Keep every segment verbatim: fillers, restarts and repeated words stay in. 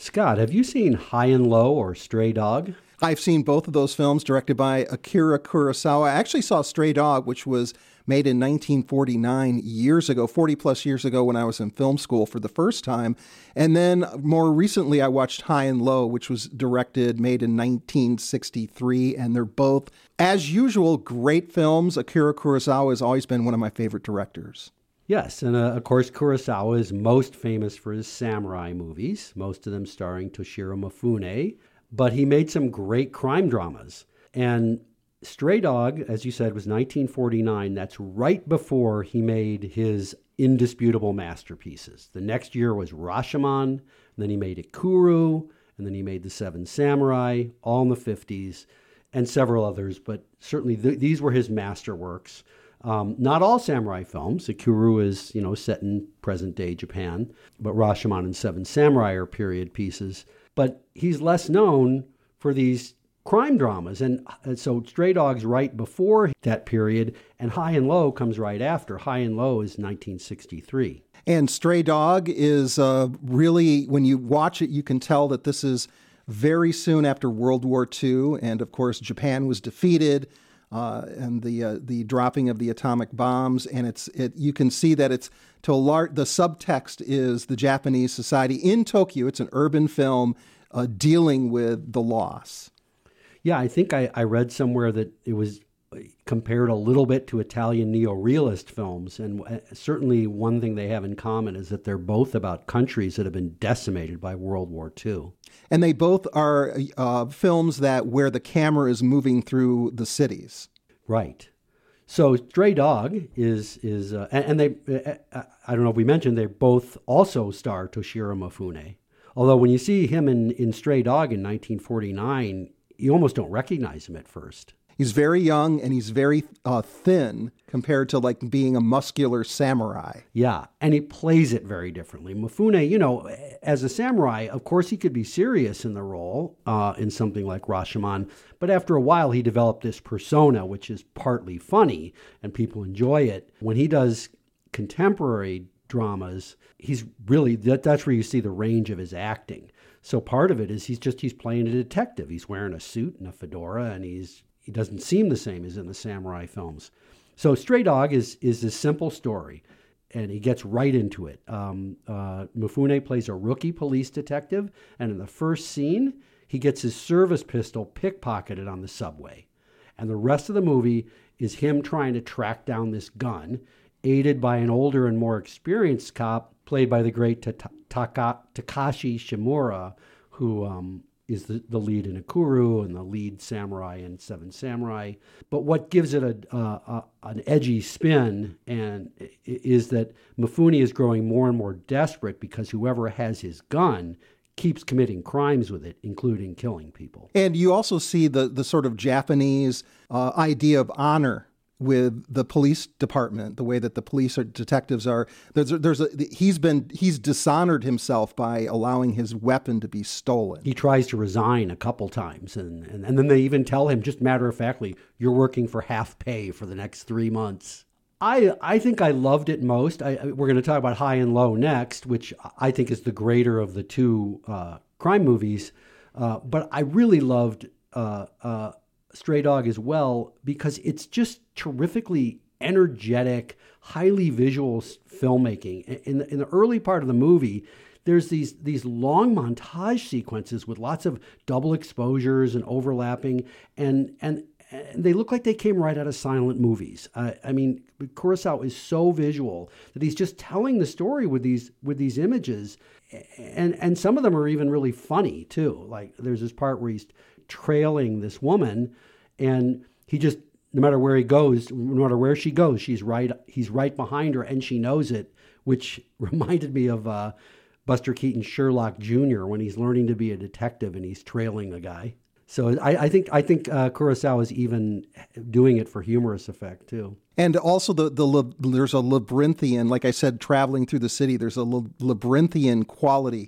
Scott, have you seen High and Low or Stray Dog? I've seen both of those films directed by Akira Kurosawa. I actually saw Stray Dog, which was made in nineteen forty-nine, years ago, forty plus years ago when I was in film school for the first time. And then more recently, I watched High and Low, which was directed, made in nineteen sixty-three. And they're both, as usual, great films. Akira Kurosawa has always been one of my favorite directors. Yes, and uh, of course Kurosawa is most famous for his samurai movies, most of them starring Toshiro Mifune, but he made some great crime dramas. And Stray Dog, as you said, was nineteen forty-nine. That's right before he made his indisputable masterpieces. The next year was Rashomon, and then he made Ikuru, and then he made The Seven Samurai, all in the fifties, and several others, but certainly th- these were his masterworks. Um, not all samurai films. Ikuru is, you know, set in present-day Japan, but Rashomon and Seven Samurai are period pieces. But he's less known for these crime dramas. And, and so Stray Dog's right before that period, and High and Low comes right after. High and Low is nineteen sixty-three. And Stray Dog is uh, really, when you watch it, you can tell that this is very soon after World War Two. And of course, Japan was defeated. Uh, and the uh, the dropping of the atomic bombs, and it's it you can see that it's to a large, the subtext is the Japanese society in Tokyo. It's an urban film uh, dealing with the loss. Yeah, I think I, I read somewhere that it was compared a little bit to Italian neo-realist films, and certainly one thing they have in common is that they're both about countries that have been decimated by World War Two. And they both are uh, films that where the camera is moving through the cities. Right. So Stray Dog is, is uh, and, and they, uh, I don't know if we mentioned, they both also star Toshiro Mifune. Although when you see him in, in Stray Dog in nineteen forty-nine, you almost don't recognize him at first. He's very young and he's very uh, thin compared to like being a muscular samurai. Yeah, and he plays it very differently. Mifune, you know, as a samurai, of course he could be serious in the role uh, in something like Rashomon, but after a while he developed this persona, which is partly funny and people enjoy it. When he does contemporary dramas, he's really, that, that's where you see the range of his acting. So part of it is he's just, he's playing a detective. He's wearing a suit and a fedora, and he's he doesn't seem the same as in the samurai films. So Stray Dog is is a simple story, and he gets right into it. Um, uh, Mifune plays a rookie police detective, and in the first scene, he gets his service pistol pickpocketed on the subway. And the rest of the movie is him trying to track down this gun, aided by an older and more experienced cop, played by the great Ta- Ta- Takashi Shimura, who... Um, is the, the lead in Ikuru and the lead samurai in Seven Samurai. But what gives it a, uh, a an edgy spin and is that Mifune is growing more and more desperate because whoever has his gun keeps committing crimes with it, including killing people. And you also see the, the sort of Japanese uh, idea of honor with the police department, the way that the police or detectives are. There's, there's a, he's been he's dishonored himself by allowing his weapon to be stolen. He tries to resign a couple times, and, and, and then they even tell him, just matter-of-factly, you're working for half pay for the next three months. I I think I loved it most. I, we're going to talk about High and Low next, which I think is the greater of the two uh, crime movies. Uh, but I really loved uh, uh, Stray Dog as well because it's just terrifically energetic, highly visual filmmaking. In the, in the early part of the movie, there's these these long montage sequences with lots of double exposures and overlapping, and and, and they look like they came right out of silent movies. Uh, I mean, Kurosawa is so visual that he's just telling the story with these with these images, and and some of them are even really funny too. Like there's this part where he's trailing this woman, and he just, no matter where he goes, no matter where she goes, she's right. He's right behind her, and she knows it, which reminded me of uh, Buster Keaton's Sherlock Junior when he's learning to be a detective and he's trailing a guy. So I, I think I think uh, Kurosawa is even doing it for humorous effect too. And also the the there's a labyrinthian, like I said, traveling through the city. There's a labyrinthian quality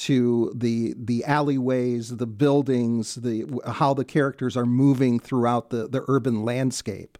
to the the alleyways, the buildings, the how the characters are moving throughout the, the urban landscape.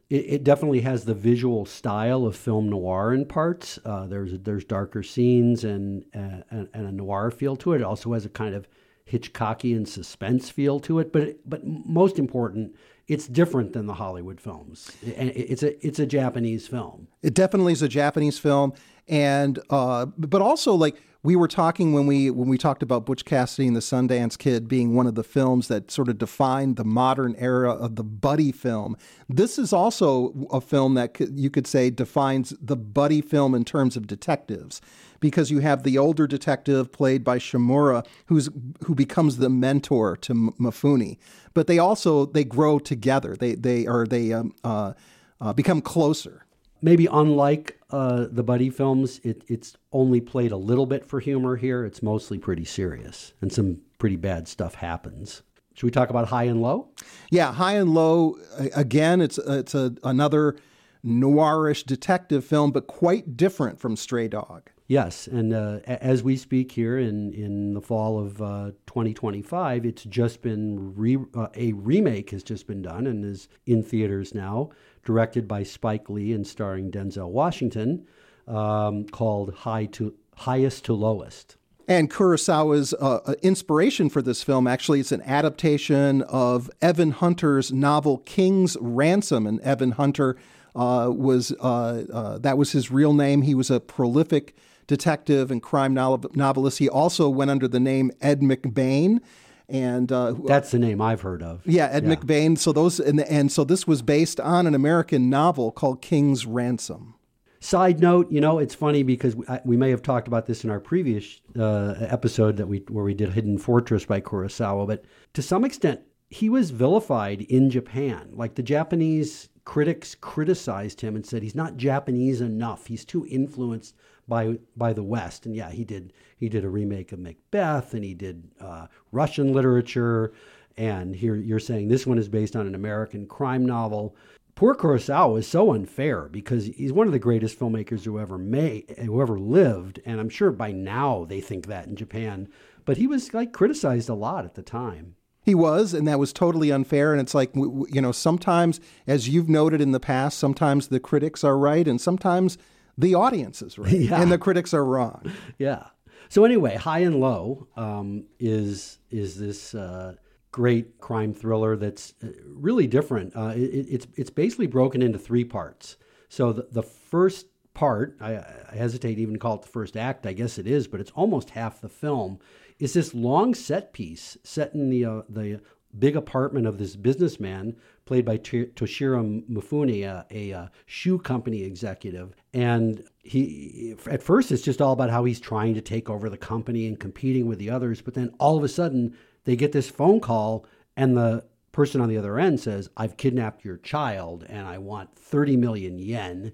It, it definitely has the visual style of film noir in parts. Uh, there's there's darker scenes and, uh, and and a noir feel to it. It also has a kind of Hitchcockian suspense feel to it. But it, but most important, it's different than the Hollywood films. And it, it's a it's a Japanese film. It definitely is a Japanese film, and uh, but also like. We were talking when we when we talked about Butch Cassidy and the Sundance Kid being one of the films that sort of defined the modern era of the buddy film. This is also a film that you could say defines the buddy film in terms of detectives, because you have the older detective played by Shimura who's who becomes the mentor to Mifune, but they also they grow together. They they or they um, uh, uh, become closer. Maybe unlike uh, the buddy films, it, it's only played a little bit for humor here. It's mostly pretty serious, and some pretty bad stuff happens. Should we talk about High and Low? Yeah, High and Low, again, it's it's a, another noirish detective film, but quite different from Stray Dog. Yes, and uh, as we speak here in, in the fall of uh, twenty twenty-five, it's just been, re- uh, a remake has just been done and is in theaters now, directed by Spike Lee and starring Denzel Washington, um, called High to Highest to Lowest. And Kurosawa's uh, inspiration for this film, actually, it's an adaptation of Evan Hunter's novel King's Ransom. And Evan Hunter uh, was, uh, uh, that was his real name. He was a prolific detective and crime novelist. He also went under the name Ed McBain. And uh, that's the name I've heard of. Yeah, Ed yeah. McBain. So those and, and so this was based on an American novel called King's Ransom. Side note, you know, it's funny because we, I, we may have talked about this in our previous uh, episode that we where we did Hidden Fortress by Kurosawa, but to some extent, he was vilified in Japan. Like the Japanese critics criticized him and said he's not Japanese enough. He's too influenced by by the West. And yeah, he did he did a remake of Macbeth, and he did uh, Russian literature. And here you're saying this one is based on an American crime novel. Poor Kurosawa is so unfair because he's one of the greatest filmmakers who ever made, who ever lived, and I'm sure by now they think that in Japan. But he was like criticized a lot at the time. He was, and that was totally unfair. And it's like, you know, sometimes, as you've noted in the past, sometimes the critics are right, and sometimes the audience is right, yeah. and the critics are wrong. Yeah. So anyway, High and Low um, is is this. Uh, Great crime thriller that's really different. Uh, it, it's it's basically broken into three parts. So the, the first part, I, I hesitate to even call it the first act, I guess it is, but it's almost half the film, is this long set piece set in the uh, the big apartment of this businessman played by T- Toshiro Mifune, a, a, a shoe company executive. And he, at first, it's just all about how he's trying to take over the company and competing with the others. But then all of a sudden, they get this phone call, and the person on the other end says, "I've kidnapped your child, and I want thirty million yen."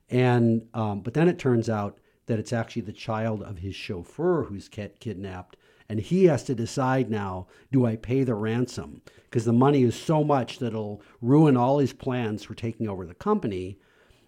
And um, but then it turns out that it's actually the child of his chauffeur who's kid- kidnapped, and he has to decide now: do I pay the ransom? Because the money is so much that it'll ruin all his plans for taking over the company.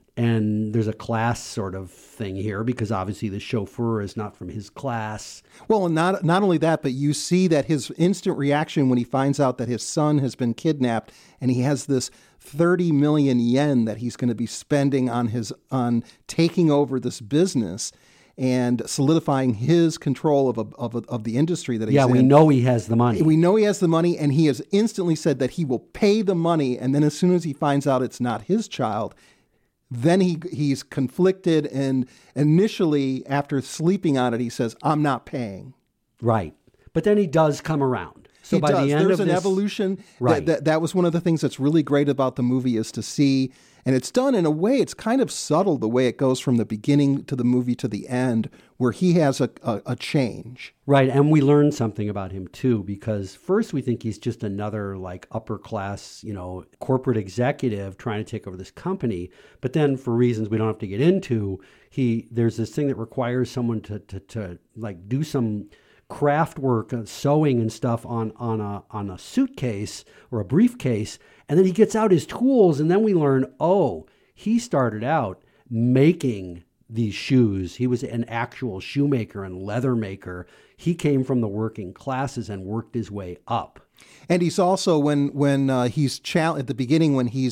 And there's a class sort of thing here because obviously the chauffeur is not from his class. Well, and not not only that, but you see that his instant reaction when he finds out that his son has been kidnapped, and he has this thirty million yen that he's going to be spending on his on taking over this business and solidifying his control of a, of, a, of the industry that he's yeah, in. Yeah, we know he has the money. We know he has the money, and he has instantly said that he will pay the money. And then as soon as he finds out it's not his child, then he he's conflicted, and initially, after sleeping on it, he says, "I'm not paying." Right. But then he does come around. So he by does. the end There's of an this, evolution. Right. That, that, that was one of the things that's really great about the movie is to see, and it's done in a way, it's kind of subtle the way it goes from the beginning to the movie to the end, where he has a, a, a change. Right, and we learn something about him too, because first we think he's just another like upper class, you know, corporate executive trying to take over this company. But then for reasons we don't have to get into, he there's this thing that requires someone to to, to like do some craft work, uh, sewing and stuff on on a on a suitcase or a briefcase, and then he gets out his tools, and then we learn, oh, he started out making these shoes. He was an actual shoemaker and leather maker. He came from the working classes and worked his way up. And he's also when when uh, he's chal- at the beginning when he's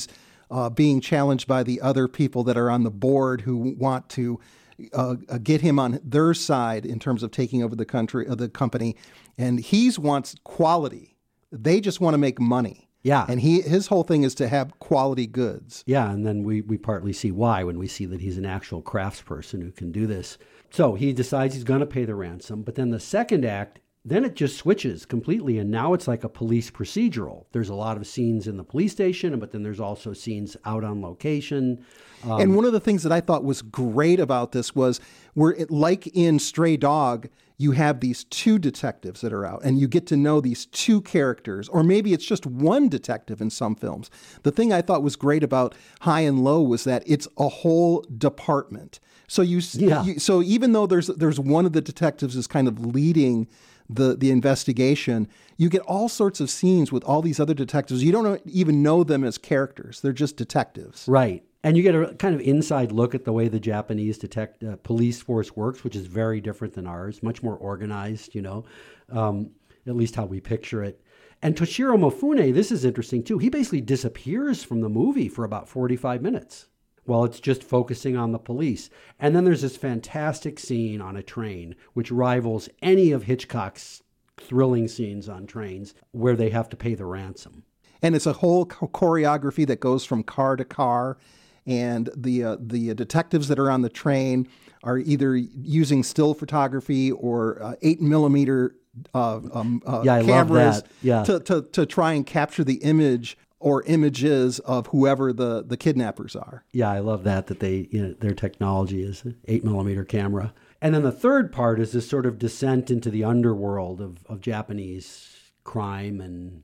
uh, being challenged by the other people that are on the board who want to uh, uh, get him on their side in terms of taking over the country, uh, the company. And he wants quality. They just want to make money. Yeah. And he his whole thing is to have quality goods. Yeah, and then we, we partly see why when we see that he's an actual craftsperson who can do this. So he decides he's going to pay the ransom. But then the second act, then it just switches completely, and now it's like a police procedural. There's a lot of scenes in the police station, but then there's also scenes out on location. Um, and one of the things that I thought was great about this was, where it, like in Stray Dog, you have these two detectives that are out, and you get to know these two characters, or maybe it's just one detective in some films. The thing I thought was great about High and Low was that it's a whole department. So you, Yeah. you so even though there's there's one of the detectives is kind of leading the the investigation, you get all sorts of scenes with all these other detectives. You don't know, even know them as characters. They're just detectives. Right. And you get a kind of inside look at the way the Japanese detect uh, police force works, which is very different than ours, much more organized, you know, um, at least how we picture it. And Toshiro Mifune, this is interesting too. He basically disappears from the movie for about forty-five minutes while it's just focusing on the police. And then there's this fantastic scene on a train, which rivals any of Hitchcock's thrilling scenes on trains, where they have to pay the ransom. And it's a whole choreography that goes from car to car. And the uh, the detectives that are on the train are either using still photography or uh, eight millimeter uh, um, uh, yeah, I cameras love that. Yeah. to, to, to try and capture the image or images of whoever the, the kidnappers are. Yeah, I love that, that they, you know, their technology is an eight millimeter camera. And then the third part is this sort of descent into the underworld of, of Japanese crime and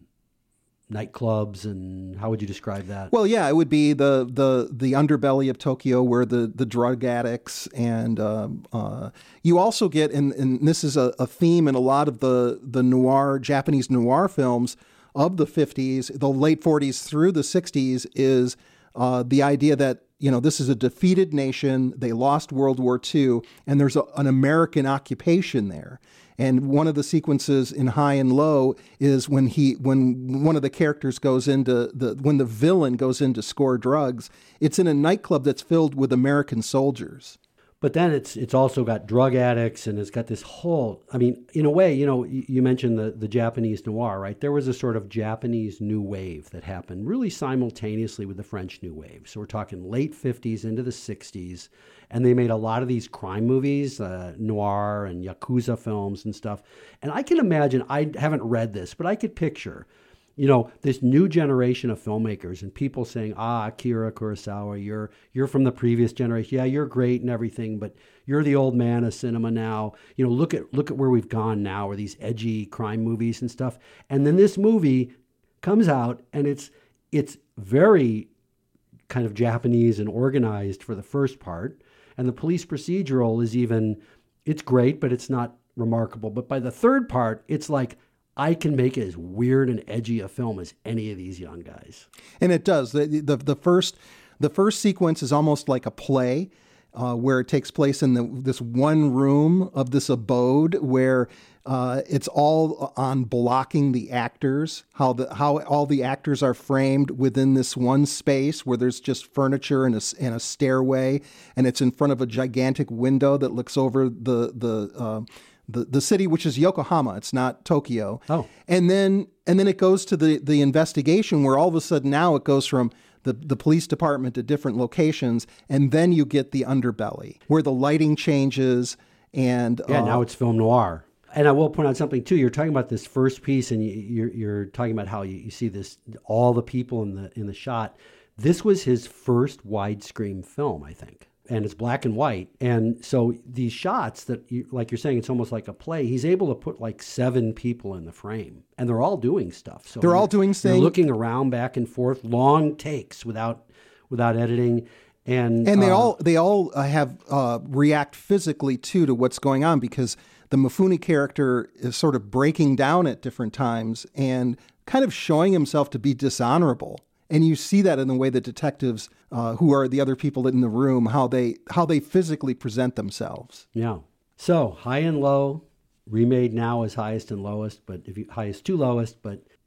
nightclubs. And how would you describe that? Well, yeah, it would be the the, the underbelly of Tokyo, where the, the drug addicts and um, uh, you also get, and, and this is a, a theme in a lot of the, the noir, Japanese noir films of the fifties, the late forties through the sixties, is uh, the idea that, you know, this is a defeated nation. They lost World War Two, and there's a, an American occupation there. And one of the sequences in High and Low is when he, when one of the characters goes into the, when the villain goes in to score drugs, it's in a nightclub that's filled with American soldiers. But then it's it's also got drug addicts, and it's got this whole, I mean, in a way, you know, you, you mentioned the, the Japanese noir, right? There was a sort of Japanese new wave that happened really simultaneously with the French new wave. So we're talking late fifties into the sixties, and they made a lot of these crime movies, uh, noir and Yakuza films and stuff. And I can imagine, I haven't read this, but I could picture, you know, this new generation of filmmakers and people saying, ah, Akira Kurosawa, you're you're from the previous generation. Yeah, you're great and everything, but you're the old man of cinema now. You know, look at look at where we've gone now, with these edgy crime movies and stuff. And then this movie comes out, and it's it's very kind of Japanese and organized for the first part. And the police procedural is even, it's great, but it's not remarkable. But by the third part, it's like, I can make as weird and edgy a film as any of these young guys. And it does. The the, the first the first sequence is almost like a play, uh, where it takes place in the, this one room of this abode, where uh, it's all on blocking the actors, how the how all the actors are framed within this one space where there's just furniture and a, and a stairway, and it's in front of a gigantic window that looks over the the. Uh, The, the city, which is Yokohama. It's not Tokyo. Oh. And then and then it goes to the, the investigation, where all of a sudden now it goes from the, the police department to different locations, and then you get the underbelly, where the lighting changes. And yeah, uh, now it's film noir. And I will point out something too. You're talking about this first piece, and you, you're you're talking about how you, you see this, all the people in the in the shot. This was his first widescreen film, I think. And it's black and white. And so these shots that, you, like you're saying, it's almost like a play. He's able to put like seven people in the frame, and they're all doing stuff. So they're all doing things. Looking around back and forth, long takes without without editing. And and they uh, all they all have uh, react physically too to what's going on, because the Mifune character is sort of breaking down at different times and kind of showing himself to be dishonorable. And you see that in the way that detectives, uh, who are the other people in the room, how they how they physically present themselves. Yeah. So High and Low, remade now as Highest and Lowest, but if you highest to lowest, but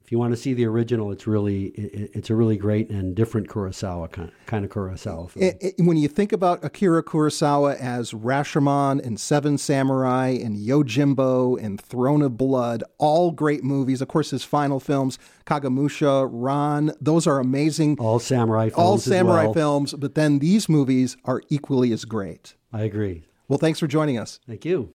if you want to see the original, it's really it, it's a really great and different Kurosawa kind, kind of Kurosawa film. It, it, when you think about Akira Kurosawa as Rashomon and Seven Samurai and Yojimbo and Throne of Blood, all great movies. Of course, his final films, Kagemusha, Ran, those are amazing. All samurai films. All samurai as well. films, but then these movies are equally as great. I agree. Well, thanks for joining us. Thank you.